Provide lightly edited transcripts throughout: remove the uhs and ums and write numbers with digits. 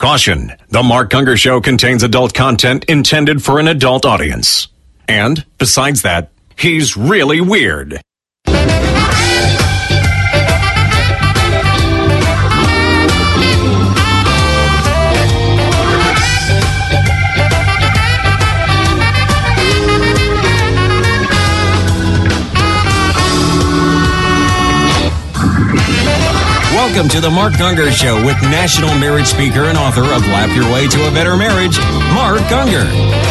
Caution, the Mark Gungor Show contains adult content intended for an adult audience. And, besides that, he's really weird. Welcome to the Mark Gungor Show with national marriage speaker and author of Lap Your Way to a Better Marriage, Mark Gungor.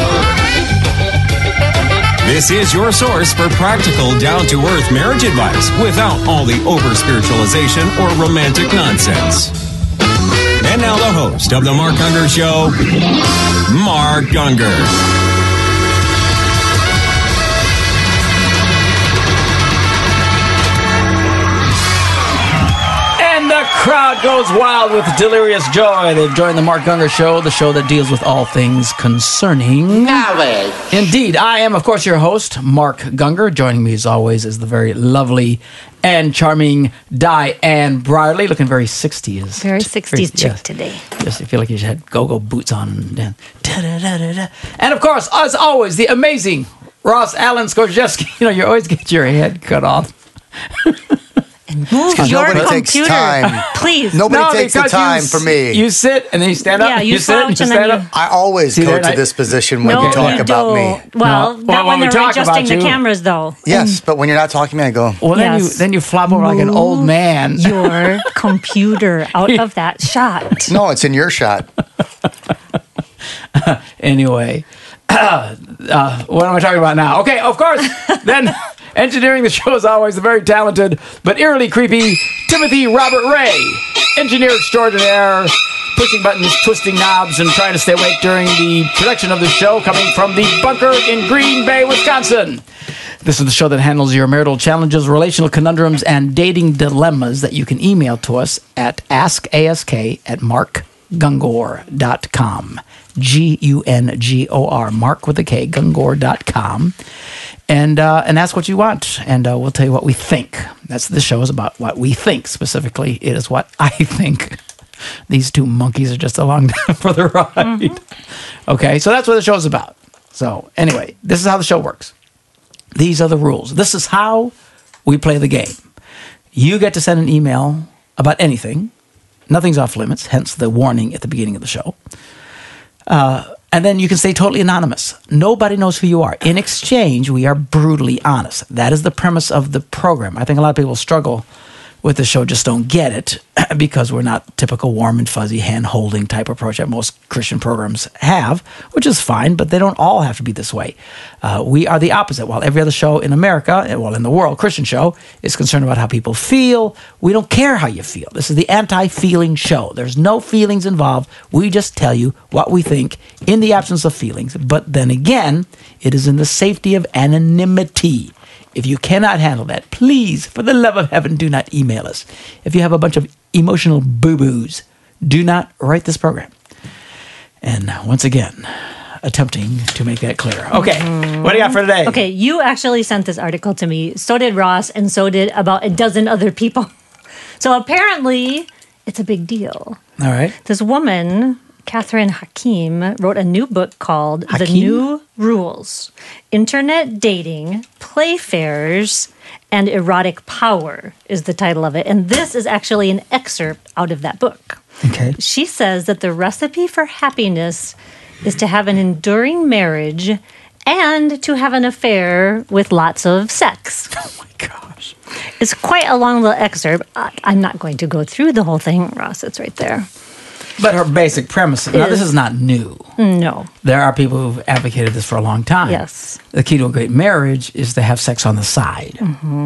This is your source for practical, down-to-earth marriage advice without all the over-spiritualization or romantic nonsense. And now the host of the Mark Gungor Show, Mark Gungor. Crowd goes wild with delirious joy. They've joined the Mark Gungor Show, the show that deals with all things concerning knowledge. Indeed, I am, of course, your host, Mark Gungor. Joining me, as always, is the very lovely and charming Diane Briley, looking very 60s. Very 60s chick today. Just I feel like you should have go-go boots on. And of course, as always, the amazing Ross Allen Skorjewski. You know, you always get your head cut off. And move your computer, please. Nobody takes the time for me. You sit and then you stand up. Yeah, you sit and stand up. I always go to this position when you talk about me. Well, that when they're adjusting the cameras, though. Yes, but when you're not talking to me, I go. Well, then you flop over like an old man. Your computer out of that shot. No, it's in your shot. Anyway, what am I talking about now? Okay, of course, then. Engineering the show, as always, the very talented but eerily creepy Timothy Robert Ray, engineer extraordinaire, pushing buttons, twisting knobs, and trying to stay awake during the production of the show, coming from the bunker in Green Bay, Wisconsin. This is the show that handles your marital challenges, relational conundrums, and dating dilemmas that you can email to us at askask@markgungor.com. Gungor, Mark with a K, Gungor.com. And ask what you want, and we'll tell you what we think. That's the show is about what we think. Specifically, it is what I think. These two monkeys are just along for the ride. Mm-hmm. Okay, so that's what the show is about. So anyway, this is how the show works. These are the rules. This is how we play the game. You get to send an email about anything. Nothing's off limits, hence the warning at the beginning of the show. And then you can stay totally anonymous. Nobody knows who you are. In exchange, we are brutally honest. That is the premise of the program. I think a lot of people struggle with the show, just don't get it, because we're not typical warm and fuzzy hand-holding type approach that most Christian programs have, which is fine, but they don't all have to be this way. We are the opposite. While every other show in America, well, in the world, Christian show, is concerned about how people feel, we don't care how you feel. This is the anti-feeling show. There's no feelings involved. We just tell you what we think in the absence of feelings. But then again, it is in the safety of anonymity. If you cannot handle that, please, for the love of heaven, do not email us. If you have a bunch of emotional boo-boos, do not write this program. And once again, attempting to make that clear. Okay, what do you got for today? Okay, you actually sent this article to me. So did Ross, and so did about a dozen other people. So apparently, it's a big deal. All right. This woman, Catherine Hakim, wrote a new book called The New Rules: Internet Dating, Playfairs, and Erotic Power is the title of it. And this is actually an excerpt out of that book. Okay. She says that the recipe for happiness is to have an enduring marriage and to have an affair with lots of sex. Oh, my gosh. It's quite a long little excerpt. I'm not going to go through the whole thing, Ross. It's right there. But her basic premise, now this is not new. No. There are people who've advocated this for a long time. Yes. The key to a great marriage is to have sex on the side,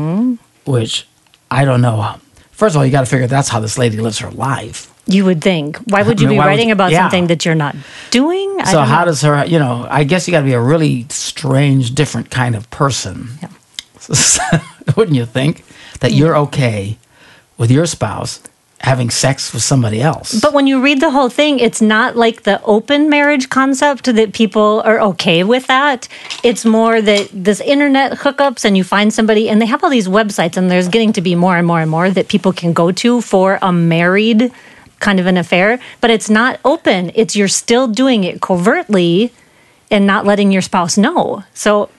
which I don't know. First of all, you got to figure that's how this lady lives her life. You would think. Why would you be writing about something that you're not doing? So how does her, I guess you got to be a really strange, different kind of person. Yeah. Wouldn't you think that you're okay with your spouse having sex with somebody else? But when you read the whole thing, it's not like the open marriage concept that people are okay with that. It's more that this internet hookups and you find somebody, and they have all these websites, and there's getting to be more and more and more that people can go to for a married kind of an affair, but it's not open. It's you're still doing it covertly and not letting your spouse know. So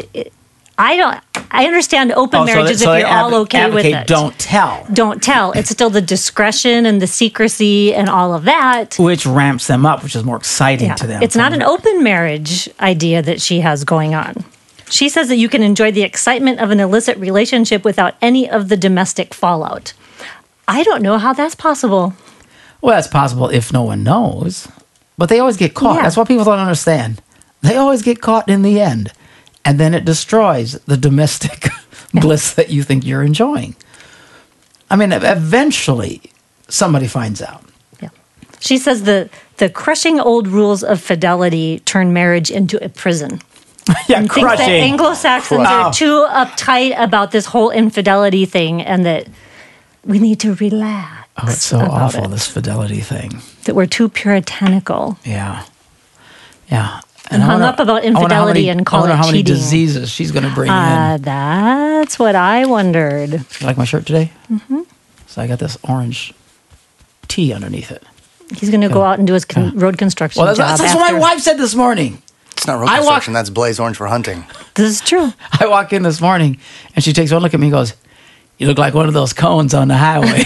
I understand open marriages if you're all okay with it. Don't tell. Don't tell. It's still the discretion and the secrecy and all of that. Which ramps them up, which is more exciting to them. It's not an open marriage idea that she has going on. She says that you can enjoy the excitement of an illicit relationship without any of the domestic fallout. I don't know how that's possible. Well, that's possible if no one knows. But they always get caught. Yeah. That's what people don't understand. They always get caught in the end. And then it destroys the domestic bliss that you think you're enjoying. I mean, eventually somebody finds out. Yeah. She says the crushing old rules of fidelity turn marriage into a prison. Yeah, and crushing. thinks that Anglo-Saxons are too uptight about this whole infidelity thing and that we need to relax. Oh, it's so awful, this fidelity thing. That we're too puritanical. Yeah. Yeah. And hung up about infidelity and call it cheating. I wonder how many diseases she's going to bring in. That's what I wondered. You like my shirt today? Mm-hmm. So I got this orange T underneath it. He's going to go out and do his road construction job. That's what my wife said this morning. It's not road construction, that's blaze orange for hunting. This is true. I walk in this morning, and she takes one look at me and goes, "You look like one of those cones on the highway."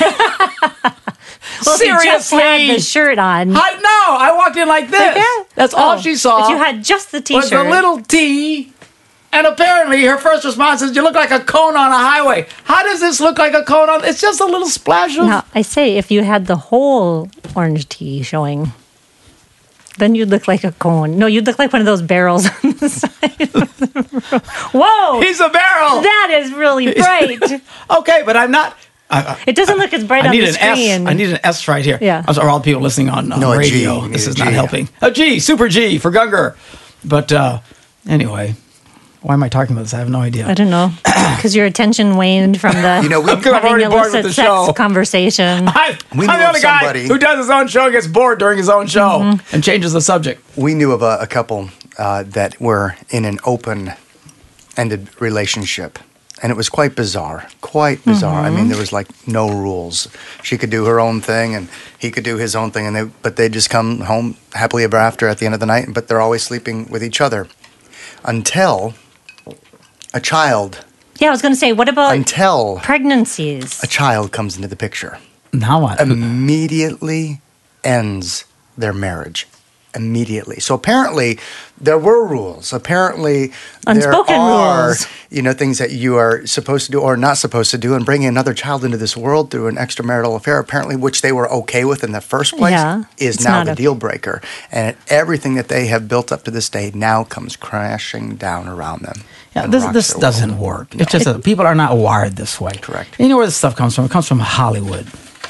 Well, seriously, you just had the shirt on. I walked in like this. Like That's all she saw. If you had just the T-shirt. Was a little T, and apparently her first response is, "You look like a cone on a highway." How does this look like a cone on? It's just a little splash of. Now, I say, if you had the whole orange T showing, then you'd look like a cone. No, you'd look like one of those barrels on the side of the road. Whoa! He's a barrel! That is really bright. Okay, but I'm not... it doesn't look as bright on the screen. I need an S right here. Yeah. I'm sorry, all the people listening on radio. This is not helping. A G, super G for Gungor. But anyway, why am I talking about this? I have no idea. I don't know. Because your attention waned from the having illicit sex conversation. I'm the only guy who does his own show and gets bored during his own show and changes the subject. We knew of a couple that were in an open-ended relationship. And it was quite bizarre. I mean, there was like no rules. She could do her own thing, and he could do his own thing, but they'd just come home happily ever after at the end of the night. But they're always sleeping with each other until a child. Yeah, I was going to say, what about pregnancies? A child comes into the picture. Now what? Immediately ends their marriage. Immediately. So apparently there were rules. Apparently unspoken there are rules. Things that you are supposed to do or not supposed to do, and bringing another child into this world through an extramarital affair, apparently, which they were okay with in the first place, is now the deal breaker. And everything that they have built up to this day now comes crashing down around them. Yeah, this doesn't work. No. It's just that people are not wired this way. Correct. You know where this stuff comes from? It comes from Hollywood.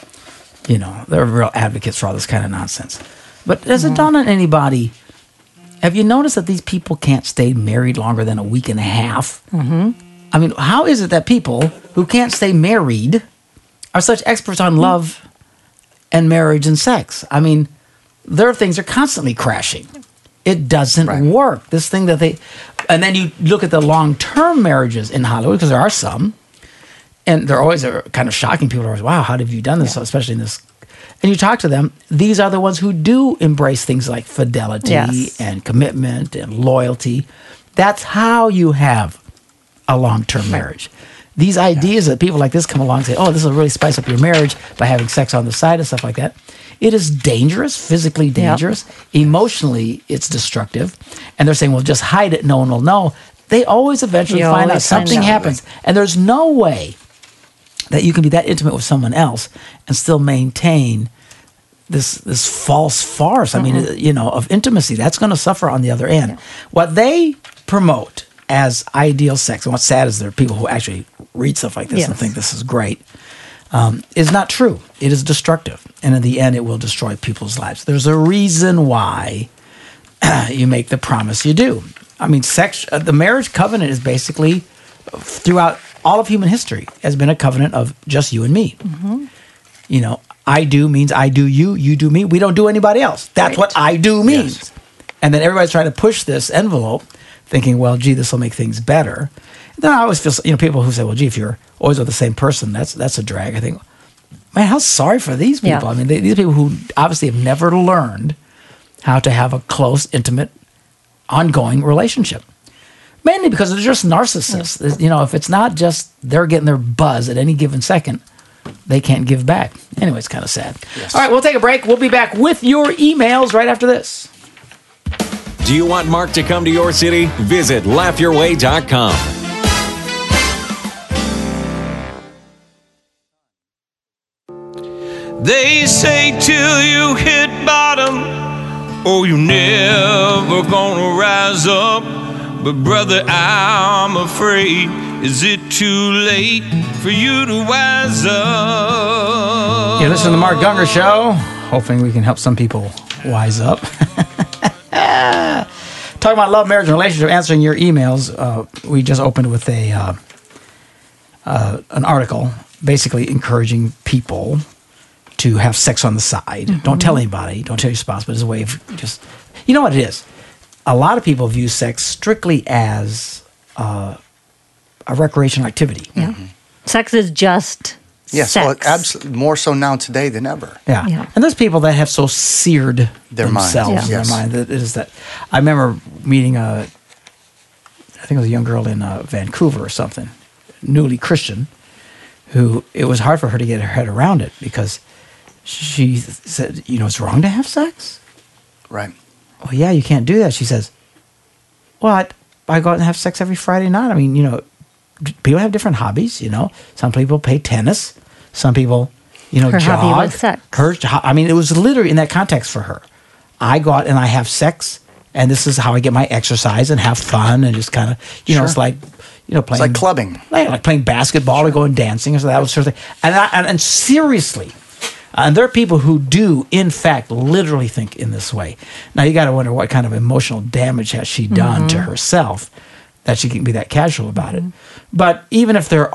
They're real advocates for all this kind of nonsense. But does it dawn on anybody, have you noticed that these people can't stay married longer than a week and a half? Mm-hmm. I mean, how is it that people who can't stay married are such experts on love and marriage and sex? I mean, their things are constantly crashing. It doesn't work. This thing that and then you look at the long-term marriages in Hollywood, because there are some, and they're always kind of shocking. People are always, wow, how have you done this, especially in this. And you talk to them, these are the ones who do embrace things like fidelity and commitment and loyalty. That's how you have a long-term marriage. These ideas that people like this come along and say, oh, this will really spice up your marriage by having sex on the side and stuff like that. It is dangerous, physically dangerous. Emotionally, it's destructive. And they're saying, well, just hide it, no one will know. They always eventually find out something happens. And there's no way that you can be that intimate with someone else and still maintain this false farce. I mean, of intimacy. That's going to suffer on the other end. Yeah. What they promote as ideal sex, and what's sad is there are people who actually read stuff like this and think this is great, is not true. It is destructive. And in the end, it will destroy people's lives. There's a reason why you make the promise you do. I mean, the marriage covenant is basically, throughout all of human history, has been a covenant of just you and me. Mm-hmm. I do means I do you, you do me. We don't do anybody else. That's what I do means. Yes. And then everybody's trying to push this envelope, thinking, well, gee, this will make things better. And then I always feel, people who say, well, gee, if you're always with the same person, that's a drag. I think, man, how sorry for these people. Yeah. I mean, these people who obviously have never learned how to have a close, intimate, ongoing relationship. Mainly because they're just narcissists. You know, if it's not just they're getting their buzz at any given second, they can't give back. Anyway, it's kind of sad. Yes. All right, we'll take a break. We'll be back with your emails right after this. Do you want Mark to come to your city? Visit laughyourway.com. They say till you hit bottom, oh, you never gonna rise up. But brother, I'm afraid, is it too late for you to wise up? You're listening to the Mark Gungor Show. Hoping we can help some people wise up. Talking about love, marriage, and relationship, answering your emails. We just opened with an article basically encouraging people to have sex on the side. Mm-hmm. Don't tell anybody. Don't tell your spouse, but it's a way of just... You know what it is? A lot of people view sex strictly as a recreational activity. Yeah. Mm-hmm. Sex is just yes, sex. well, absolutely more so now today than ever. Yeah. And there's people that have so seared Their themselves minds. in Yes. their mind that it is that. I remember meeting I think it was a young girl in Vancouver or something, newly Christian, who it was hard for her to get her head around it because she said, you know, it's wrong to have sex? Right. Well, yeah, you can't do that. She says, what? I go out and have sex every Friday night. I mean, you know, people have different hobbies, you know. Some people play tennis. Some people, you know, Her jog. hobby was sex. I mean, it was literally in that context for her. I go out and I have sex, and this is how I get my exercise and have fun and just kind of, you know, Sure. it's like, you know, playing. It's like clubbing. Like playing basketball or going dancing or so that was sort of thing. And seriously, and there are people who do, in fact, literally think in this way. Now, you got to wonder what kind of emotional damage has she done to herself that she can be that casual about it. But even if there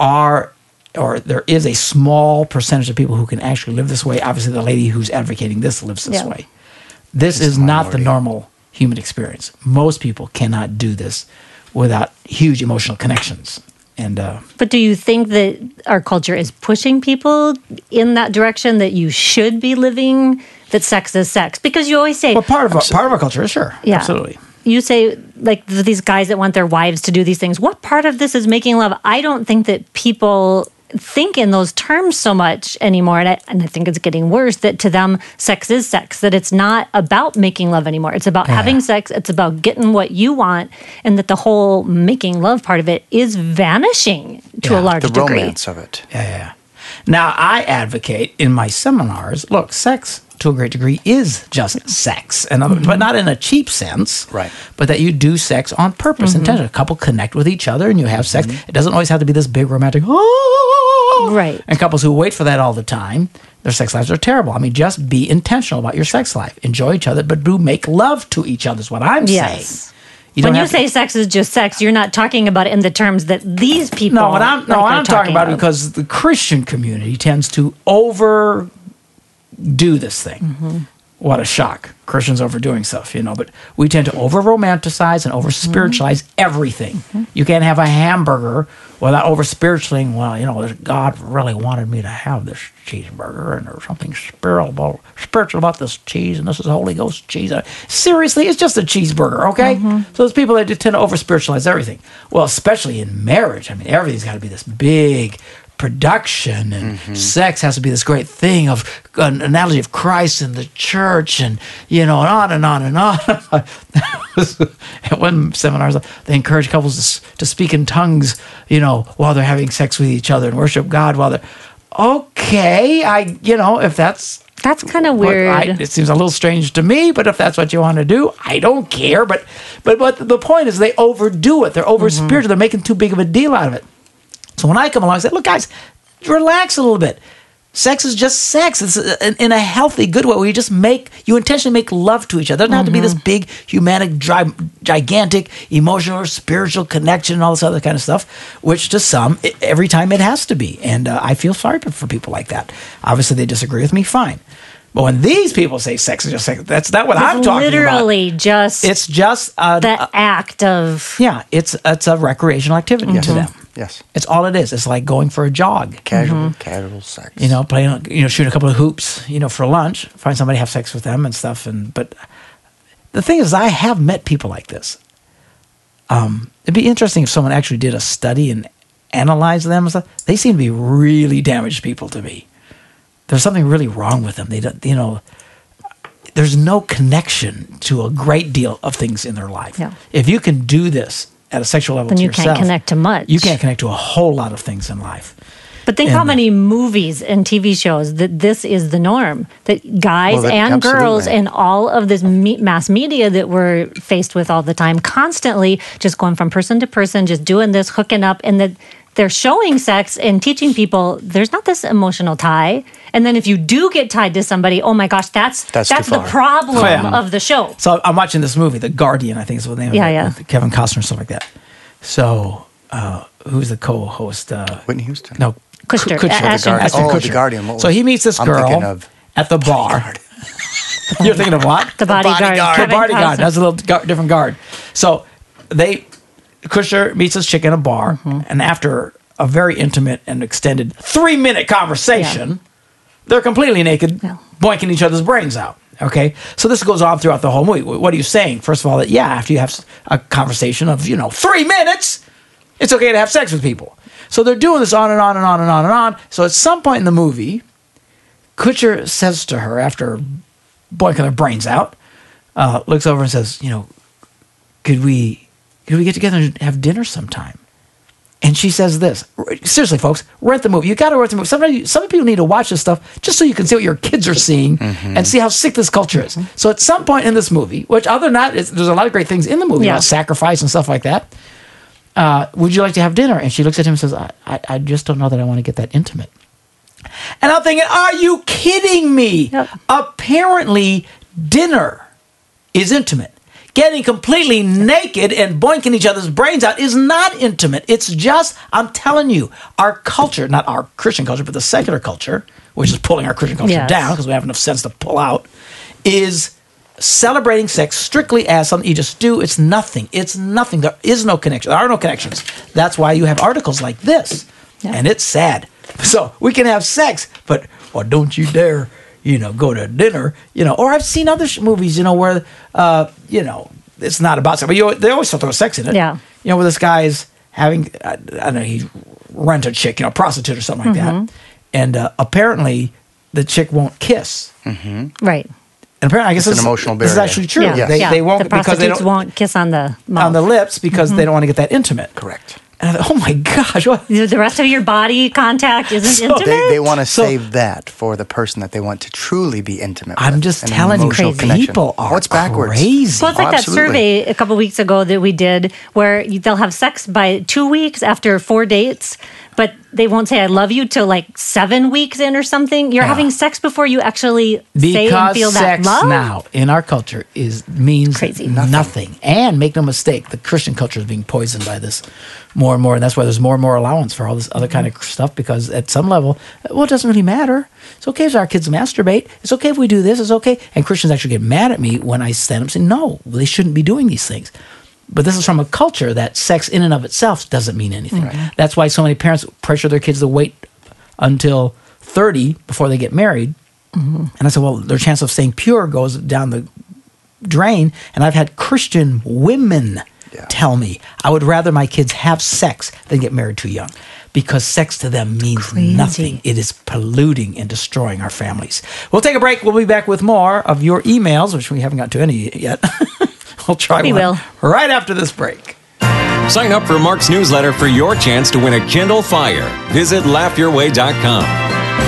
is a small percentage of people who can actually live this way, obviously the lady who's advocating this lives this Yeah. way. This It's is a not the minority. normal human experience. Most people cannot do this without huge emotional connections. And But do you think that our culture is pushing people in that direction, that you should be living, that sex is sex? Because you always say, well, part of our culture is sure, Yeah. absolutely. you say, like, these guys that want their wives to do these things. What part of this is making love? I don't think that people think in those terms so much anymore. And I think it's getting worse, that to them, sex is sex, that it's not about making love anymore. It's about having sex. It's about getting what you want. And that the whole making love part of it is vanishing to a large The degree. romance of it. Yeah. Now, I advocate in my seminars, look, sex to a great degree is just sex, but not in a cheap sense. Right. But that you do sex on purpose, intention. A couple connect with each other and you have sex. It doesn't always have to be this big romantic, Right. And couples who wait for that all the time, their sex lives are terrible. I mean, just be intentional about your sex life. Enjoy each other, but do make love to each other is what I'm Yes. saying. When you say sex is just sex, you're not talking about it in the terms that these people. No, what I'm talking about of. because the Christian community tends to overdo this thing. Mm-hmm. What a shock. Christians overdoing stuff, but we tend to over romanticize and over spiritualize everything. You can't have a hamburger without over spiritualing. Well, God really wanted me to have this cheeseburger, and there's something spiritual about this cheese, and this is Holy Ghost cheese. Seriously, it's just a cheeseburger, okay? So there's people that tend to over spiritualize everything. Well, especially in marriage. I mean, everything's got to be this big production, and sex has to be this great thing of an analogy of Christ and the church, and on and on and on. At one seminar, they encourage couples to speak in tongues, while they're having sex with each other and worship God while they're okay. If that's kind of weird. It seems a little strange to me, but if that's what you want to do, I don't care. But the point is, they overdo it. They're over spiritual. They're making too big of a deal out of it. So when I come along and say, look, guys, relax a little bit. Sex is just sex. It's in a healthy, good way where you intentionally make love to each other. It doesn't have to be this big, humanic, gigantic, emotional or spiritual connection and all this other kind of stuff, which to some, every time it has to be. And I feel sorry for people like that. Obviously, they disagree with me, fine. But when these people say sex is just sex, that's not what I'm talking about. Literally just it's just the act of... Yeah, it's a recreational activity to them. Yes. It's all it is. It's like going for a jog. Casual sex. Playing, shoot a couple of hoops, for lunch, find somebody, have sex with them and stuff. But the thing is, I have met people like this. It'd be interesting if someone actually did a study and analyzed them and stuff. They seem to be really damaged people to me. There's something really wrong with them. They don't, there's no connection to a great deal of things in their life. Yeah. If you can do this at a sexual level then to you yourself, can't connect to much. You can't connect to a whole lot of things in life. But think how many movies and TV shows that this is the norm. That guys and girls and all of this mass media that we're faced with all the time, constantly just going from person to person, just doing this, hooking up, and that they're showing sex and teaching people there's not this emotional tie. And then if you do get tied to somebody, oh my gosh, that's the problem of the show. So I'm watching this movie, The Guardian, I think is what the name of it, with Kevin Costner and stuff like that. So who's the co-host? Whitney Houston. No. Kutcher. Ashton Kutcher. The Guardian. So he meets this girl at the bar. You're thinking of what? The bodyguard. The bodyguard. That's a little different guard. So Kutcher meets this chick in a bar, and after a very intimate and extended 3-minute conversation, they're completely naked, boinking each other's brains out. Okay? So this goes on throughout the whole movie. What are you saying? First of all, that after you have a conversation of, 3 minutes, it's okay to have sex with people. So they're doing this on and on and on and on and on. So at some point in the movie, Kutcher says to her, after boinking their brains out, looks over and says, could we get together and have dinner sometime? And she says this. Seriously, folks, rent the movie. You got to rent the movie. Sometimes some people need to watch this stuff just so you can see what your kids are seeing and see how sick this culture is. So at some point in this movie, which other than that, there's a lot of great things in the movie about sacrifice and stuff like that. Would you like to have dinner? And she looks at him and says, I just don't know that I want to get that intimate. And I'm thinking, are you kidding me? Yep. Apparently, dinner is intimate. Getting completely naked and boinking each other's brains out is not intimate. It's just, I'm telling you, our culture, not our Christian culture, but the secular culture, which is pulling our Christian culture down because we have enough sense to pull out, is celebrating sex strictly as something you just do. It's nothing. It's nothing. There is no connection. There are no connections. That's why you have articles like this. Yeah. And it's sad. So we can have sex, but don't you dare, go to dinner, Or I've seen other movies, where, it's not about sex, but they always throw sex in it. Yeah. Where this guy's having, I don't know, he rent a chick, a prostitute or something like that. And apparently the chick won't kiss. Mm-hmm. And Right. apparently, I guess it's an emotional barrier. This is actually true. Yeah. They won't, the prostitutes won't kiss on the mouth. On the lips because they don't want to get that intimate. Correct. And I thought, oh my gosh, what? The rest of your body contact isn't intimate? They want to save that for the person that they want to truly be intimate with. I'm just telling you, people are crazy. Well, it's like that survey a couple weeks ago that we did where they'll have sex by 2 weeks after 4 dates, but they won't say I love you till like 7 weeks in or something. You're having sex before you actually say and feel that love? Because sex now in our culture means crazy. Nothing. And make no mistake, the Christian culture is being poisoned by this more and more, and that's why there's more and more allowance for all this other kind of stuff, because at some level, it doesn't really matter. It's okay if our kids masturbate. It's okay if we do this. It's okay. And Christians actually get mad at me when I stand up and say, no, they shouldn't be doing these things. But this is from a culture that sex in and of itself doesn't mean anything. Right. That's why so many parents pressure their kids to wait until 30 before they get married. And I said, well, their chance of staying pure goes down the drain. And I've had Christian women tell me, I would rather my kids have sex than get married too young, because sex to them means nothing. It is polluting and destroying our families. We'll take a break. We'll be back with more of your emails, which we haven't got to any yet. We'll try one right after this break. Sign up for Mark's newsletter for your chance to win a Kindle Fire. Visit laughyourway.com.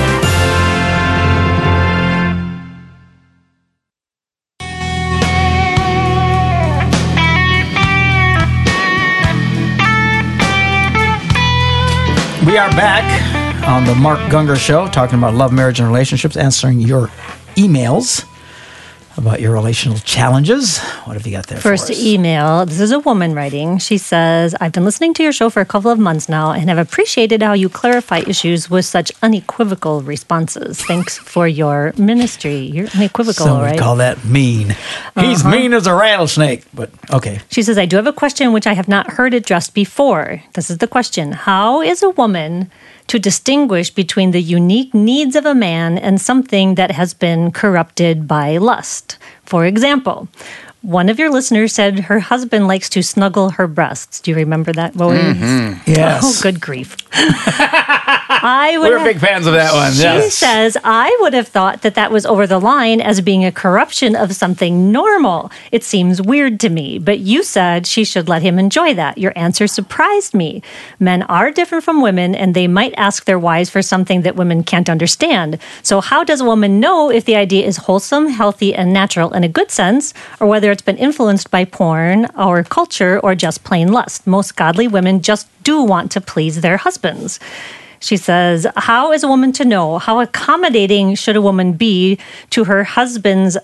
We are back on the Mark Gungor Show, talking about love, marriage, and relationships, answering your emails. about your relational challenges. What have you got there First for us? email. This is a woman writing. She says, I've been listening to your show for a couple of months now and have appreciated how you clarify issues with such unequivocal responses. Thanks for your ministry. You're unequivocal, Some right? would call that mean. He's mean as a rattlesnake, but okay. She says, I do have a question which I have not heard addressed before. This is the question. How is a woman to distinguish between the unique needs of a man and something that has been corrupted by lust? For example, one of your listeners said her husband likes to snuggle her breasts. Do you remember that, Roy? Yes. Oh, good grief. We're big fans of that one. She says, I would have thought that was over the line as being a corruption of something normal. It seems weird to me, but you said she should let him enjoy that. Your answer surprised me. Men are different from women, and they might ask their wives for something that women can't understand. So how does a woman know if the idea is wholesome, healthy, and natural in a good sense, or whether it's been influenced by porn, our culture, or just plain lust? Most godly women just do want to please their husbands. She says, how is a woman to know? How accommodating should a woman be to her husband's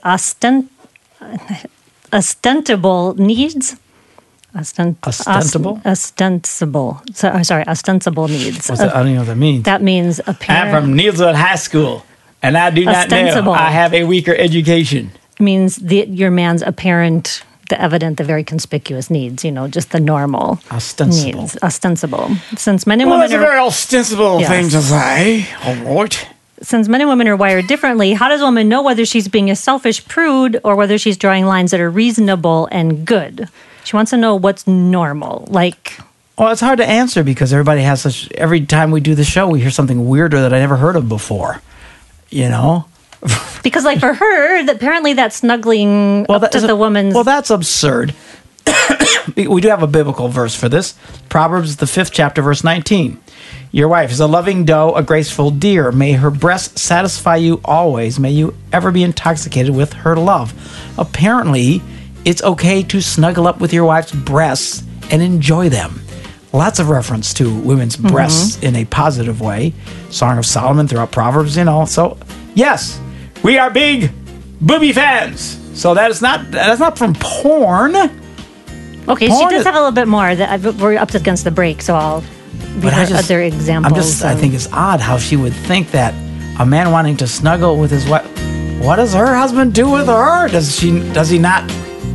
ostensible needs? Ostensible? Ostensible needs. What's that? I don't even know what that means. That means I'm apparent. from Neilswood High School, and I do not know. Ostensible. I have a weaker education. Means your man's apparent, the evident, the very conspicuous needs, just the normal Ostensible. needs. Ostensible. Since men and Well, women that's a very ostensible Yes. thing to say. All right. Since men and women are wired differently, how does a woman know whether she's being a selfish prude or whether she's drawing lines that are reasonable and good? She wants to know what's normal. Well, it's hard to answer because everybody has every time we do the show, we hear something weirder that I never heard of before. Because for her, apparently that snuggling up to the woman's... Well, that's absurd. We do have a biblical verse for this. Proverbs, the 5th chapter, verse 19. Your wife is a loving doe, a graceful deer. May her breast satisfy you always. May you ever be intoxicated with her love. Apparently, it's okay to snuggle up with your wife's breasts and enjoy them. Lots of reference to women's breasts in a positive way. Song of Solomon throughout Proverbs, So, yes, we are big booby fans. So that's not from porn. Okay, she does have a little bit more. We're up against the break, so I'll read other examples. I think it's odd how she would think that a man wanting to snuggle with his wife. What does her husband do with her? Does he not?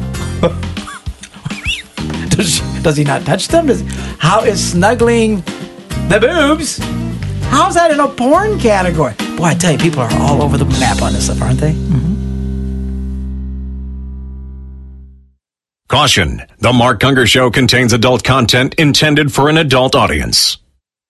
Does he not touch them? How is snuggling the boobs? How's that in a porn category? Boy, I tell you, people are all over the map on this stuff, aren't they? Caution, The Mark Gungor Show contains adult content intended for an adult audience.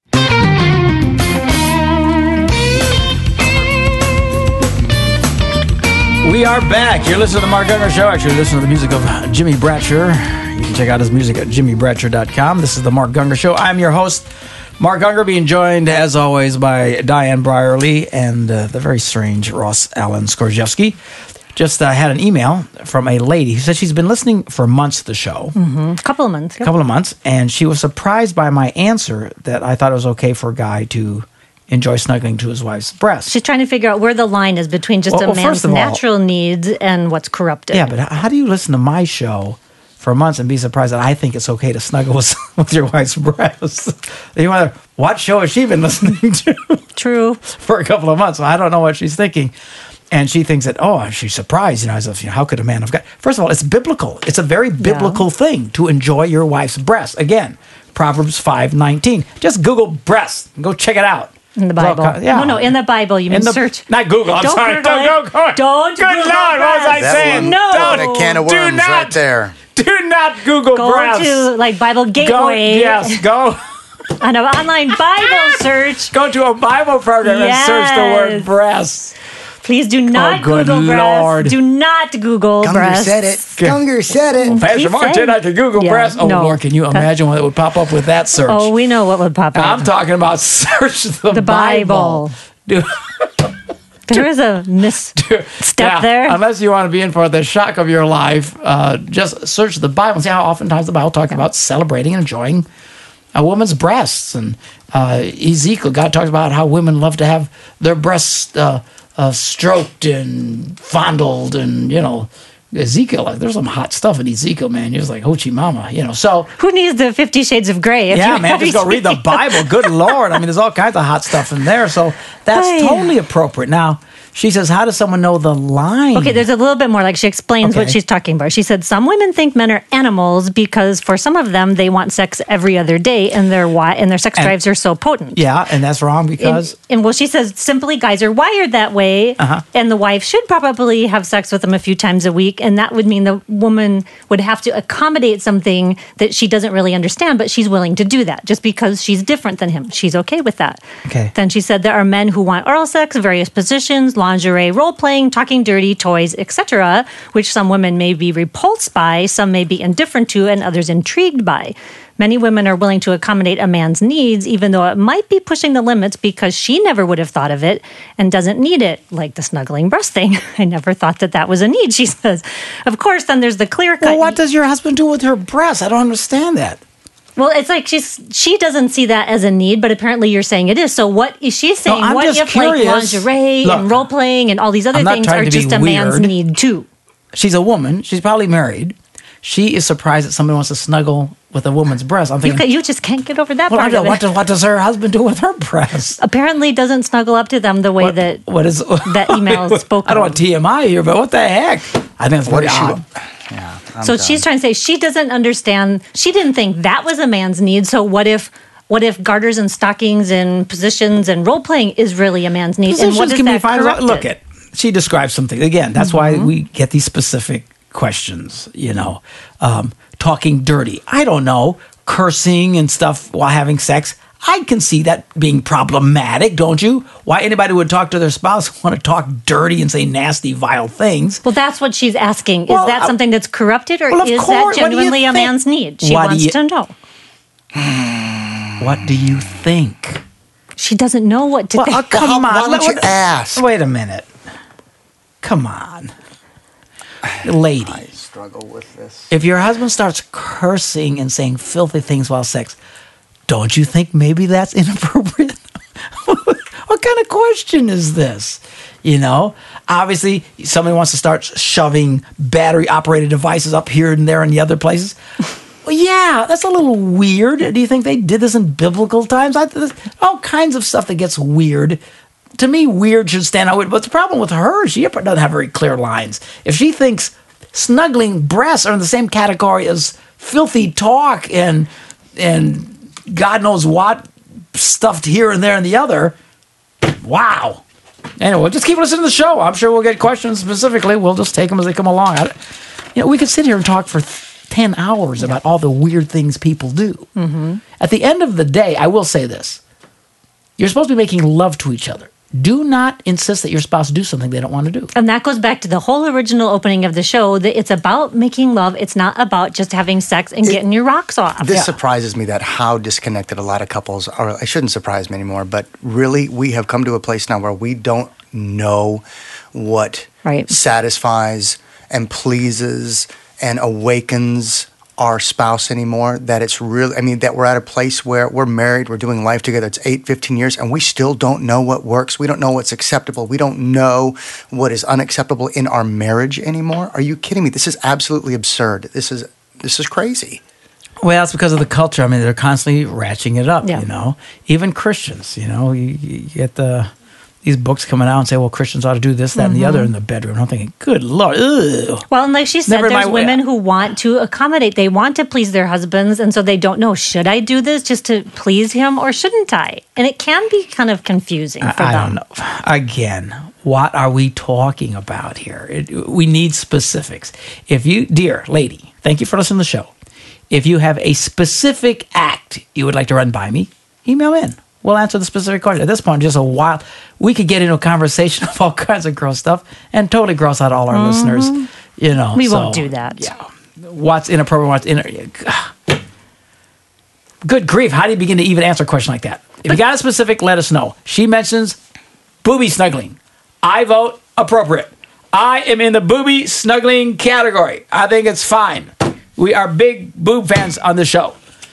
We are back. You're listening to the Mark Gungor Show. Actually, listen to the music of Jimmy Bratcher. You can check out his music at jimmybratcher.com. This is the Mark Gungor Show. I'm your host, Mark Gungor, being joined, as always, by Diane Brierly and the very strange Ross Allen Skorjewski. Just had an email from a lady who said she's been listening for months to the show. A couple of months. Yep. Couple of months. And she was surprised by my answer that I thought it was okay for a guy to enjoy snuggling to his wife's breast. She's trying to figure out where the line is between just a man's natural needs and what's corrupted. Yeah, but how do you listen to my show for months and be surprised that I think it's okay to snuggle with your wife's breasts? You wonder, what show has she been listening to? True. For a couple of months. Well, I don't know what she's thinking. And she thinks that, she's surprised, as if, how could a man have got... First of all, it's biblical. It's a very biblical thing to enjoy your wife's breasts. Again, Proverbs 5:19. Just Google breasts and go check it out. In the Bible. No, in the Bible. You mean search. Not Google. I'm sorry. Google Don't go. Don't Good Google Lord, what was I saying? No. Don't. A can of worms right there. Do not Google breasts. Go to Bible Gateway. Go. On an online Bible search. Go to a Bible program and search the word breasts. Please do not Google breasts. Do not Google breasts. Gungor said it. Pastor Mark said I could Google breasts. Oh, no. Lord, can you imagine what would pop up with that search? Oh, we know what would pop up. I'm talking about search the Bible. Dude. There is a misstep there. Unless you want to be in for the shock of your life, just search the Bible and see how oftentimes the Bible talks about celebrating and enjoying a woman's breasts. And Ezekiel, God talks about how women love to have their breasts stroked and fondled, and Ezekiel, there's some hot stuff in Ezekiel, man. You're just like, hoochie mama, So who needs the 50 Shades of Grey? Yeah, man, just go read the Bible. Good Lord. I mean, there's all kinds of hot stuff in there. So that's totally appropriate. Now, she says, how does someone know the line? Okay, there's a little bit more. Like, she explains what she's talking about. She said, some women think men are animals because for some of them, they want sex every other day, and their sex drives are so potent. Yeah, and that's wrong because... And she says, simply, guys are wired that way, and the wife should probably have sex with them a few times a week, and that would mean the woman would have to accommodate something that she doesn't really understand, but she's willing to do that just because she's different than him. She's okay with that. Okay. Then she said, there are men who want oral sex, various positions, lingerie, role-playing, talking dirty, toys, etc., which some women may be repulsed by, some may be indifferent to, and others intrigued by. Many women are willing to accommodate a man's needs, even though it might be pushing the limits because she never would have thought of it and doesn't need it, like the snuggling breast thing. I never thought that was a need, she says. Of course, then there's the clear-cut... Well, what does your husband do with her breasts? I don't understand that. Well, it's like she doesn't see that as a need, but apparently you're saying it is. So what is she saying? No, what if curious. Like lingerie and role playing and all these other things are just a man's need too? She's a woman. She's probably married. She is surprised that somebody wants to snuggle with a woman's breast. I'm thinking you just can't get over that part of it. What does her husband do with her breasts? Apparently, doesn't snuggle up to them the way that email spoke. I don't want TMI here, but what the heck? I think it's pretty odd. Yeah. She's trying to say she doesn't understand. She didn't think that was a man's need. So what if garters and stockings and positions and role playing is really a man's need? Positions and what is can that be fine. corrected? Look at she describes something again. That's why we get these specific questions. Talking dirty. I don't know, cursing and stuff while having sex. I can see that being problematic, don't you? Why anybody would talk to their spouse want to talk dirty and say nasty, vile things? Well, that's what she's asking. Is that something that's corrupted, or is course. that genuinely a man's need? She wants to know. What do you think? She doesn't know what to think. Come on. Why don't you ask? Wait a minute. Come on. Lady. I struggle with this. If your husband starts cursing and saying filthy things while sex, don't you think maybe that's inappropriate? What kind of question is this? Obviously, somebody wants to start shoving battery-operated devices up here and there and the other places. Well, yeah, that's a little weird. Do you think they did this in biblical times? There's all kinds of stuff that gets weird. To me, weird should stand out. But the problem with her, she doesn't have very clear lines. If she thinks snuggling breasts are in the same category as filthy talk and God knows what stuffed here and there and the other, wow. Anyway, just keep listening to the show. I'm sure we'll get questions specifically. We'll just take them as they come along. We could sit here and talk for 10 hours about all the weird things people do. Mm-hmm. At the end of the day, I will say this. You're supposed to be making love to each other. Do not insist that your spouse do something they don't want to do. And that goes back to the whole original opening of the show, that it's about making love. It's not about just having sex and getting your rocks off. This surprises me that how disconnected a lot of couples are. It shouldn't surprise me anymore, but really we have come to a place now where we don't know what satisfies and pleases and awakens our spouse anymore, that it's really, that we're at a place where we're married, we're doing life together, it's 15 years, and we still don't know what works. We don't know what's acceptable. We don't know what is unacceptable in our marriage anymore. Are you kidding me? This is absolutely absurd. This is crazy. Well, it's because of the culture. They're constantly ratcheting it up, Even Christians, you get these books coming out and say, well, Christians ought to do this, that, and the other in the bedroom. And I'm thinking, good Lord, ugh. Well, and like she said, there's women who want to accommodate. They want to please their husbands, and so they don't know, should I do this just to please him or shouldn't I? And it can be kind of confusing for them. I don't know. Again, what are we talking about here? We need specifics. If you, dear lady, thank you for listening to the show. If you have a specific act you would like to run by me, email in. We'll answer the specific question. At this point, just a while, we could get into a conversation of all kinds of gross stuff and totally gross out all our listeners. We won't do that. Yeah. What's inappropriate? What's inappropriate? Good grief! How do you begin to even answer a question like that? If you got a specific, let us know. She mentions booby snuggling. I vote appropriate. I am in the booby snuggling category. I think it's fine. We are big boob fans on the show.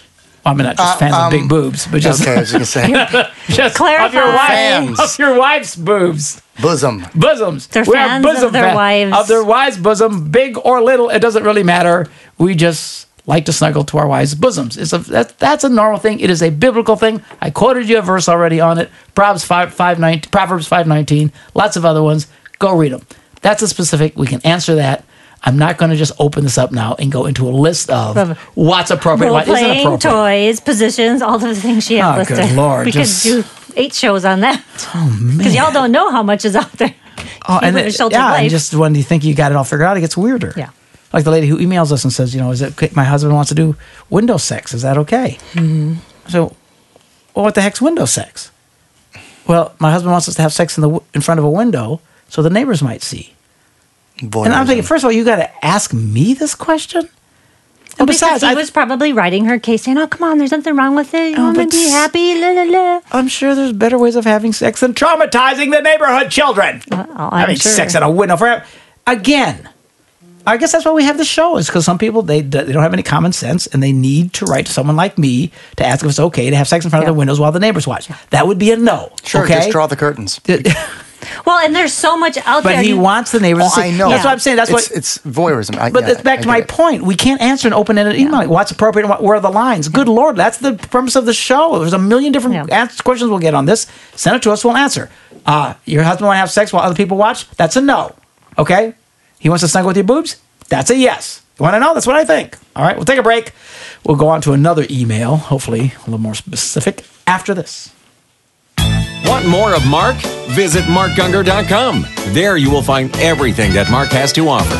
I'm not just fans of big boobs, but just Okay, I was going to say just Clarify. of your wife's boobs. Bosoms. They're We are fans bosom of their fan- wives. Of their wives' bosom, big or little, it doesn't really matter. We just like to snuggle to our wives' bosoms. That's a normal thing. It is a biblical thing. I quoted you a verse already on it. Proverbs 5:19. Lots of other ones. Go read them. That's a specific. We can answer that. I'm not going to just open this up now and go into a list of what's appropriate, what isn't Role-playing, appropriate. toys, positions, all of the things she has Oh, listed. good Lord, We just- could do 8 shows on that. Oh, man. Because y'all don't know how much is out there. Oh, You live a sheltered and life. just when you think you got it all figured out, it gets weirder. Yeah. Like the lady who emails us and says, is it okay? My husband wants to do window sex. Is that okay? Mm-hmm. So, well, what the heck's window sex? Well, my husband wants us to have sex in front of a window so the neighbors might see. voyeurism. And I'm thinking, first of all, you got to ask me this question. And Because he was probably writing her case saying, oh, come on, there's nothing wrong with it. You want to but be happy, la, la, la. I'm sure there's better ways of having sex than traumatizing the neighborhood children. I'm sure. Sex in a window for again. I guess that's why we have the show, is because some people they don't have any common sense and they need to write to someone like me to ask if it's okay to have sex in front of the windows while the neighbors watch. That would be a no. Sure, okay? just draw the curtains. Well, and there's so much out there. But he wants the neighbors to see. I know. That's what I'm saying. That's it's voyeurism. But that's back to my point. We can't answer an open-ended email. Like, what's appropriate? And where are the lines? Good Lord, that's the premise of the show. There's a million different questions we'll get on this. Send it to us. We'll answer. Your husband want to have sex while other people watch? That's a no. Okay. He wants to snuggle with your boobs? That's a yes. You want to know? That's what I think. All right. We'll take a break. We'll go on to another email, hopefully a little more specific, after this. Want more of Mark? Visit markgungor.com. There you will find everything that Mark has to offer.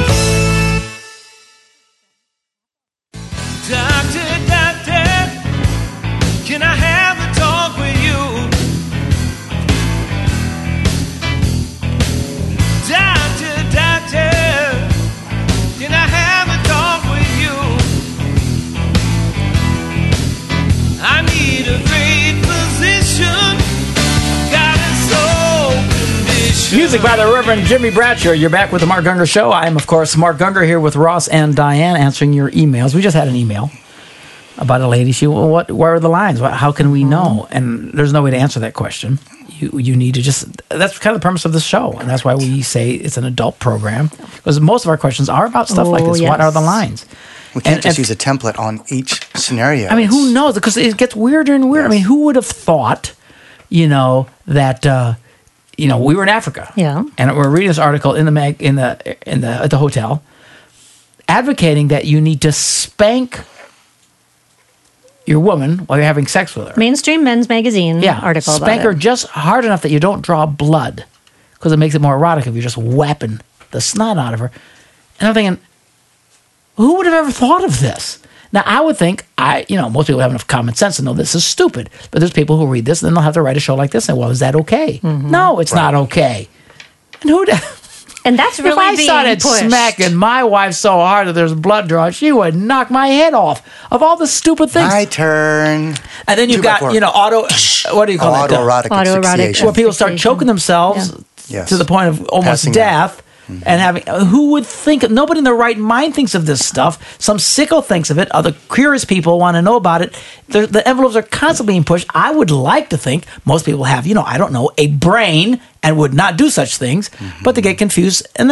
Doctor, can I have a talk with you? Doctor, can I have a talk with you? I need a great physician, got a soul condition. Music by the Reverend Jimmy Bradshaw. You're back with the Mark Gungor Show. I am, of course, Mark Gungor here with Ross and Diane answering your emails. We just had an email about a lady. Where are the lines? How can we know? And there's no way to answer that question. You need to that's kind of the premise of the show. And that's why we say it's an adult program. Because most of our questions are about stuff like this. Yes. What are the lines? We can't just use a template on each scenario. I mean, who knows? Because it gets weirder and weirder. Yes. I mean, who would have thought, that, we were in Africa. Yeah. And we're reading this article at the hotel, advocating that you need to spank your woman while you're having sex with her. Mainstream Men's Magazine article about spank her it. just hard enough that you don't draw blood, because it makes it more erotic if you're just whapping the snot out of her. And I'm thinking, who would have ever thought of this? Now, I would think, most people have enough common sense to know this is stupid. But there's people who read this and then they'll have to write a show like this and say, well, is that okay? Mm-hmm. No, it's not okay. And And that's really if I being started pushed. smacking my wife so hard that there's blood drawn, she would knock my head off of all the stupid things. My turn. And then you've Two by got, four. what do you call that? Autoerotic Autoerotic. asphyxiation. Where people start choking themselves Yes. to the point of almost Passing death. And having, who would think, nobody in their right mind thinks of this stuff. Some sicko thinks of it. Other curious people want to know about it. The envelopes are constantly being pushed. I would like to think most people have, a brain and would not do such things, but they get confused and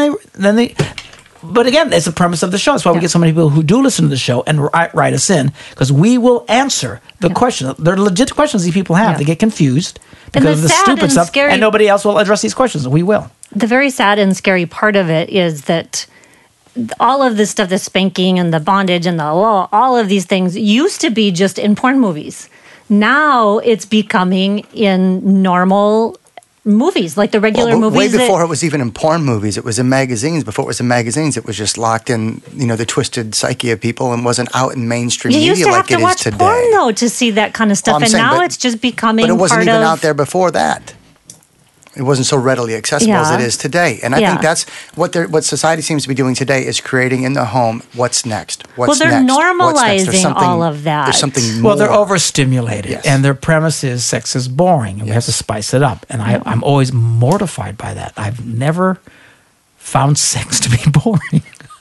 but again, it's the premise of the show. That's why we get so many people who do listen to the show and write us in, because we will answer the question. They're legit questions these people have. They get confused because of the stupid stuff, and nobody else will address these questions. We will. The very sad and scary part of it is that all of this stuff, the spanking and the bondage and the law, all of these things used to be just in porn movies. Now it's becoming in normal movies, like the regular movies. Way before it was even in porn movies, it was in magazines. Before it was in magazines, it was just locked in, the twisted psyche of people and wasn't out in mainstream you media used to have like it to is watch today. porn, though, to see that kind of stuff. I'm and saying, now but- it's just becoming But it wasn't part even of, out there before that. It wasn't so readily accessible as it is today. And I think that's what society seems to be doing today, is creating in the home what's next. What's they're next? What's next? There's normalizing something- all of that. There's something more. Well, they're overstimulated, Yes. and their premise is sex is boring, and we have to spice it up. And I'm always mortified by that. I've never found sex to be boring.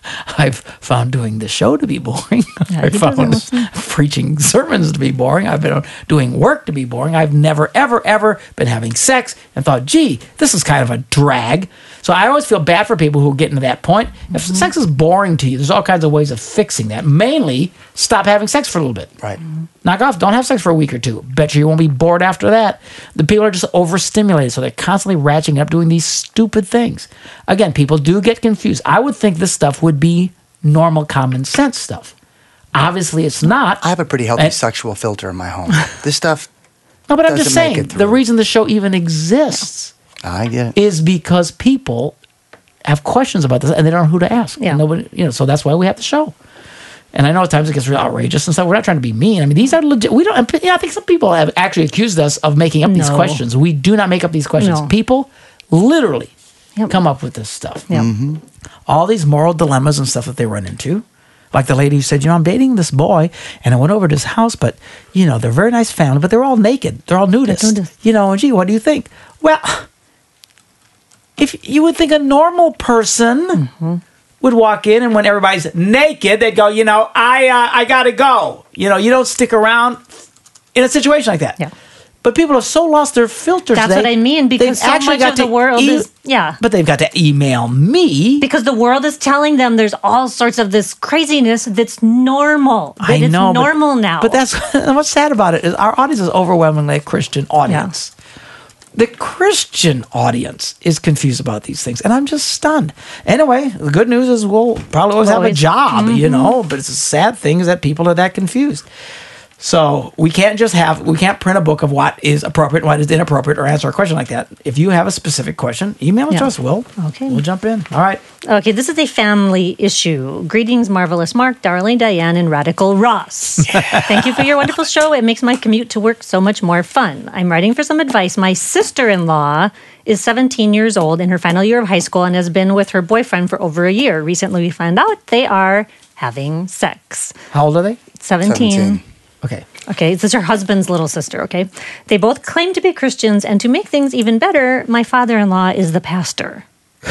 I've found doing the show to be boring. Yeah, I've he doesn't listen. found preaching sermons to be boring. I've been doing work to be boring. I've never, ever, ever been having sex and thought, gee, this is kind of a drag. So I always feel bad for people who get to that point. If sex is boring to you, there's all kinds of ways of fixing that. Mainly, stop having sex for a little bit. Right. Knock off. Don't have sex for a week or two. Bet you won't be bored after that. The people are just overstimulated, so they're constantly ratcheting up doing these stupid things. Again, people do get confused. I would think this stuff would be normal common sense stuff. Obviously, it's not. I have a pretty healthy sexual filter in my home. This stuff. No, but I'm just doesn't make saying, it the through. reason the show even exists I get it. is because people have questions about this and they don't know who to ask. Yeah. And nobody, so that's why we have the show. And I know at times it gets real outrageous and stuff. We're not trying to be mean. I mean, these are legit. We don't. I think some people have actually accused us of making up these No. questions. We do not make up these questions. No. People literally Yep. come up with this stuff. Yeah. All these moral dilemmas and stuff that they run into. Like the lady who said, I'm dating this boy, and I went over to his house, but, they're a very nice family, but they're all naked. They're all nudists. And gee, what do you think? Well, if you would think a normal person would walk in, and when everybody's naked, they'd go, I got to go. You don't stick around in a situation like that. Yeah. But people have so lost their filters. That's what I mean, because they've so actually much got of the to world is, yeah. But they've got to email me. Because the world is telling them there's all sorts of this craziness that's normal. That I it's know, normal now. But that's what's sad about it is our audience is overwhelmingly a Christian audience. The Christian audience is confused about these things, and I'm just stunned. Anyway, the good news is we'll probably always have a job, but it's a sad thing is that people are that confused. So we can't print a book of what is appropriate and what is inappropriate or answer a question like that. If you have a specific question, email it to us. We'll jump in. All right. Okay, this is a family issue. Greetings, Marvelous Mark, Darling Diane, and Radical Ross. Thank you for your wonderful show. It makes my commute to work so much more fun. I'm writing for some advice. My sister-in-law is 17 years old in her final year of high school and has been with her boyfriend for over a year. Recently, we found out they are having sex. How old are they? 17. Okay. Okay, this is her husband's little sister, okay? They both claim to be Christians, and to make things even better, my father-in-law is the pastor.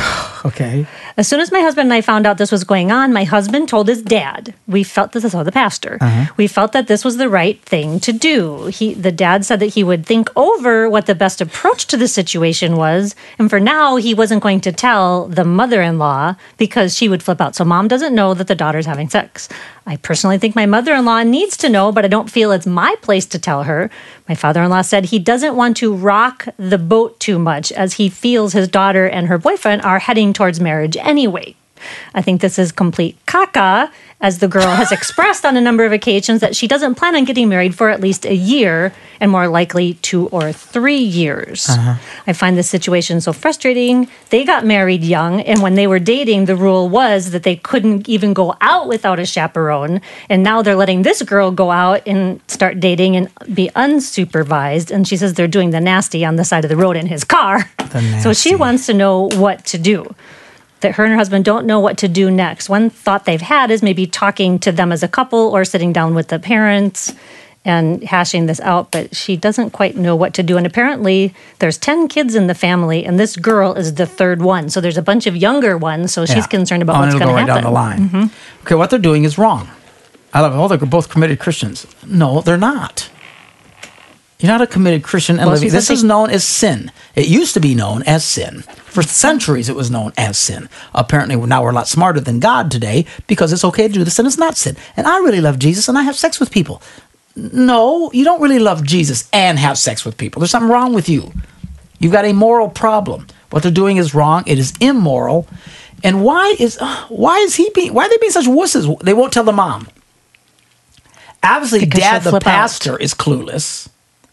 Okay. As soon as my husband and I found out this was going on, my husband told his dad. We felt this is the pastor. We felt that this was the right thing to do. The dad said that he would think over what the best approach to the situation was, and for now, he wasn't going to tell the mother-in-law because she would flip out. So mom doesn't know that the daughter's having sex. I personally think my mother-in-law needs to know, but I don't feel it's my place to tell her. My father-in-law said he doesn't want to rock the boat too much as he feels his daughter and her boyfriend are heading towards marriage anyway. I think this is complete caca, as the girl has expressed on a number of occasions that she doesn't plan on getting married for at least a year, and more likely 2 or 3 years. I find this situation so frustrating. They got married young, and when they were dating, the rule was that they couldn't even go out without a chaperone, and now they're letting this girl go out and start dating and be unsupervised, and she says they're doing the nasty on the side of the road in his car. So she wants to know what to do. That her and her husband don't know what to do next. One thought they've had is maybe talking to them as a couple or sitting down with the parents and hashing this out, but she doesn't quite know what to do. And apparently there's 10 kids in the family, and this girl is the third one. So there's a bunch of younger ones, so she's concerned about what's going to happen. Down the line. Okay, what they're doing is wrong. I love it. Oh, they're both committed Christians. No, they're not. You're not a committed Christian and living. This is known as sin. It used to be known as sin. For centuries, it was known as sin. Apparently, now we're a lot smarter than God today because it's okay to do this and it's not sin. And I really love Jesus and I have sex with people. No, you don't really love Jesus and have sex with people. There's something wrong with you. You've got a moral problem. What they're doing is wrong. It is immoral. And why are they being such wusses? They won't tell the mom. Obviously, because dad, the pastor, out. is clueless.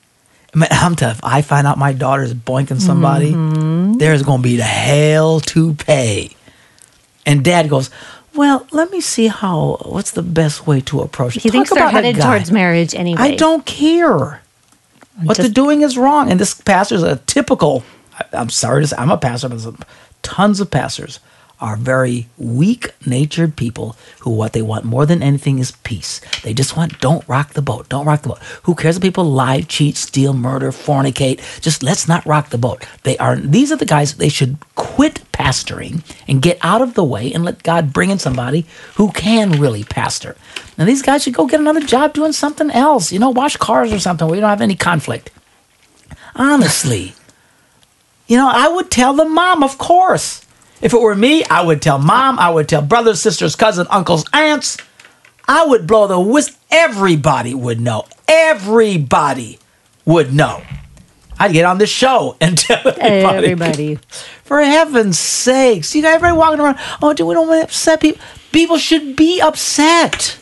I'm telling you, if I find out my daughter's boinking somebody, there's going to be the hell to pay. And dad goes, well, let me see what's the best way to approach it. He thinks they're headed towards marriage anyway. I don't care. What they're doing is wrong. And this pastor's a typical, I'm sorry to say, I'm a pastor, but tons of pastors are very weak-natured people who what they want more than anything is peace. They just want, don't rock the boat, don't rock the boat. Who cares if people lie, cheat, steal, murder, fornicate? Just let's not rock the boat. These are the guys, they should quit pastoring and get out of the way and let God bring in somebody who can really pastor. Now, these guys should go get another job doing something else. Wash cars or something where you don't have any conflict. Honestly. I would tell the mom, of course. If it were me, I would tell mom, I would tell brothers, sisters, cousins, uncles, aunts. I would blow the whistle. Everybody would know. Everybody would know. I'd get on this show and tell everybody. For heaven's sakes. You got everybody walking around, we don't want to upset people. People should be upset.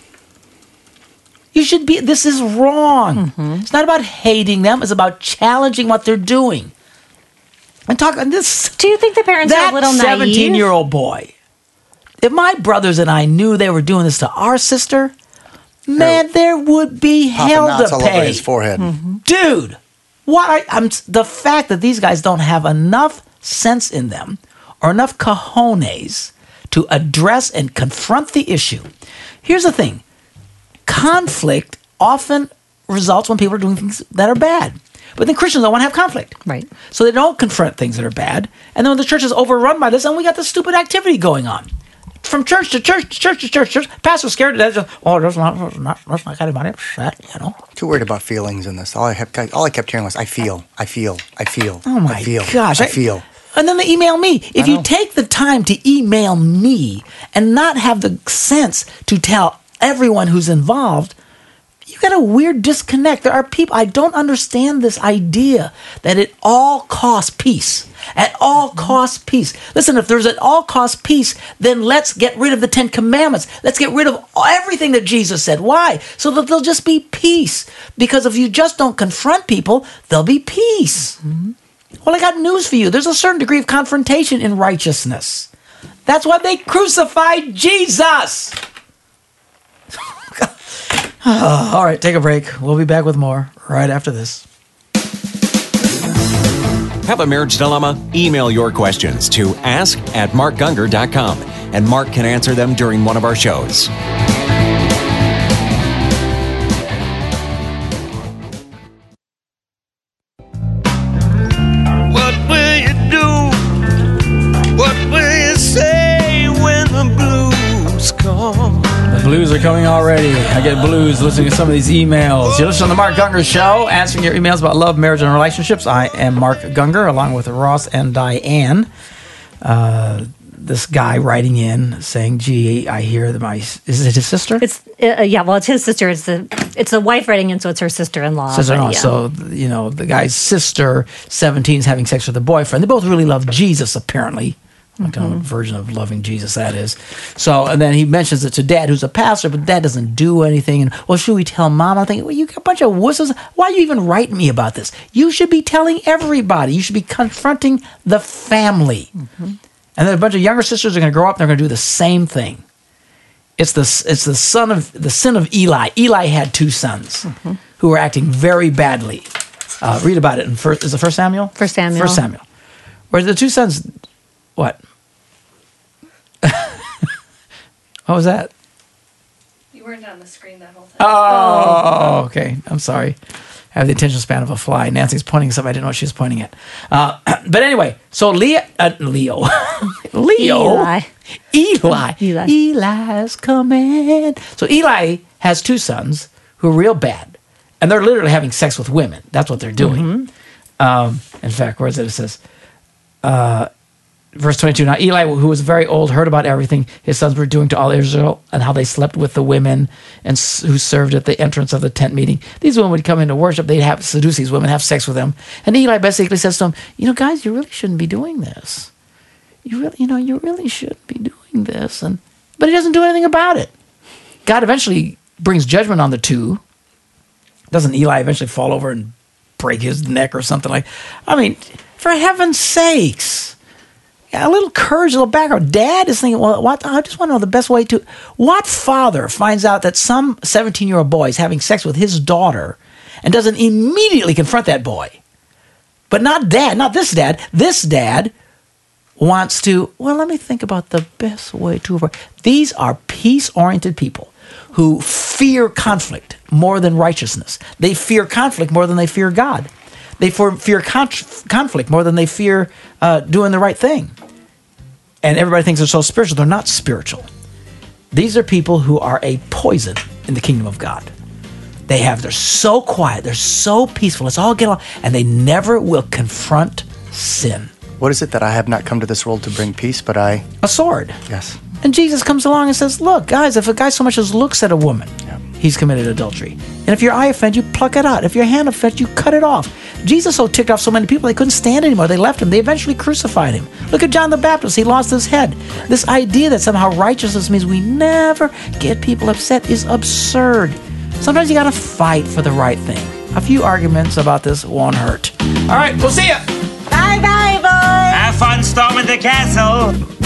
This is wrong. Mm-hmm. It's not about hating them. It's about challenging what they're doing. And talk on this. Do you think the parents are a little naive? 17-year-old boy. If my brothers and I knew they were doing this to our sister, man, there would be hell to pay. All over his forehead. Mm-hmm. Dude, the fact that these guys don't have enough sense in them or enough cojones to address and confront the issue. Here's the thing. Conflict often results when people are doing things that are bad. But then Christians don't want to have conflict. Right. So they don't confront things that are bad. And then when the church is overrun by this, and we got this stupid activity going on. From church to church to church to church. Pastor's scared to death. That's not anybody upset, Too worried about feelings in this. All I kept hearing was, I feel. Oh my gosh. I feel. And then they email me. If you take the time to email me and not have the sense to tell everyone who's involved, you got a weird disconnect. There are people, I don't understand this idea that at all costs peace. At all costs peace. Listen, if there's at all costs peace, then let's get rid of the 10 Commandments. Let's get rid of everything that Jesus said. Why? So that there'll just be peace. Because if you just don't confront people, there'll be peace. Mm-hmm. Well, I got news for you. There's a certain degree of confrontation in righteousness. That's why they crucified Jesus. All right, take a break. We'll be back with more right after this. Have a marriage dilemma? Email your questions to ask@markgungor.com, and Mark can answer them during one of our shows. What will you do? What will you say when the blues come? The blues are coming already. I get blues listening to some of these emails. You're listening to the Mark Gungor Show, answering your emails about love, marriage, and relationships. I am Mark Gungor, along with Ross and Diane. This guy writing in saying, "Gee, I hear that is it his sister?" It's it's his sister. It's the wife writing in, so it's her sister-in-law. Sister-in-law. Yeah. So the guy's sister, 17, is having sex with a boyfriend. They both really love Jesus, apparently. What kind of version of loving Jesus that is. So, and then he mentions it to Dad, who's a pastor, but Dad doesn't do anything. And, well, should we tell Mom? I'm thinking, well, you got a bunch of wusses. Why are you even writing me about this? You should be telling everybody. You should be confronting the family. Mm-hmm. And then a bunch of younger sisters are going to grow up and they're going to do the same thing. It's the sin of Eli. Eli had 2 sons who were acting very badly. Read about it in is it 1 Samuel? 1 Samuel. 1 Samuel. Where the 2 sons, what? What was that? You weren't on the screen that whole time. Oh, okay. I'm sorry. I have the attention span of a fly. Nancy's pointing at something I didn't know what she was pointing at. But anyway, so Leo. Eli's coming. So Eli has 2 sons who are real bad. And they're literally having sex with women. That's what they're doing. In fact, where is it? It says, verse 22, now Eli, who was very old, heard about everything his sons were doing to all Israel and how they slept with the women and who served at the entrance of the tent meeting. These women would come into worship. They'd seduce these women, have sex with them. And Eli basically says to them, guys, you really shouldn't be doing this. You really shouldn't be doing this. But he doesn't do anything about it. God eventually brings judgment on the 2. Doesn't Eli eventually fall over and break his neck or something like? I mean, for heaven's sakes. A little courage, a little background. Dad is thinking, well, I just want to know the best way to... What father finds out that some 17-year-old boy is having sex with his daughter and doesn't immediately confront that boy? But not Dad, not this Dad. This Dad wants to, let me think about the best way to avoid... These are peace-oriented people who fear conflict more than righteousness. They fear conflict more than they fear God. They fear conflict more than they fear doing the right thing. And everybody thinks they're so spiritual. They're not spiritual. These are people who are a poison in the kingdom of God. They're so quiet. They're so peaceful. Let's all get along. And they never will confront sin. What is it that I have not come to this world to bring peace, but A sword. Yes. And Jesus comes along and says, look, guys, if a guy so much as looks at a woman, he's committed adultery. And if your eye offends you, pluck it out. If your hand offends you, cut it off. Jesus so ticked off so many people, they couldn't stand anymore. They left him. They eventually crucified him. Look at John the Baptist. He lost his head. This idea that somehow righteousness means we never get people upset is absurd. Sometimes you got to fight for the right thing. A few arguments about this won't hurt. All right, we'll see ya. Bye-bye, boys. Have fun storming the castle.